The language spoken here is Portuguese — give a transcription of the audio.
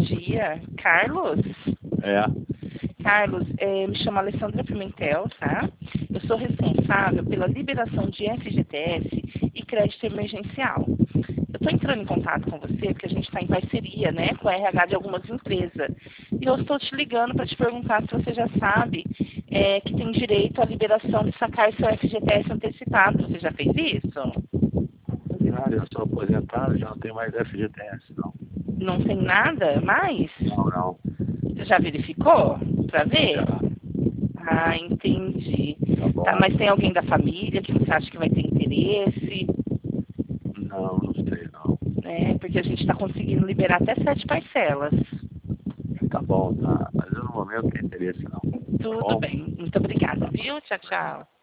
dia. Carlos? É. Carlos, me chamo Alessandra Pimentel, tá? Eu sou responsável pela liberação de FGTS e crédito emergencial. Eu estou entrando em contato com você porque a gente está em parceria, né, com a RH de algumas empresas. E eu estou te ligando para te perguntar se você já sabe que tem direito à liberação de sacar seu FGTS antecipado. Você já fez isso? Eu sou aposentado, já não tenho mais FGTS, não. Não tem nada mais? Não. Você já verificou para ver? Já. Ah, entendi. Tá bom. Tá, mas tem alguém da família que você acha que vai ter interesse? Não sei, não. Porque a gente está conseguindo liberar até 7 parcelas. Tá bom, tá. Mas eu no momento não tenho interesse, não. Tudo bem. Muito obrigada, viu? Tchau, tchau.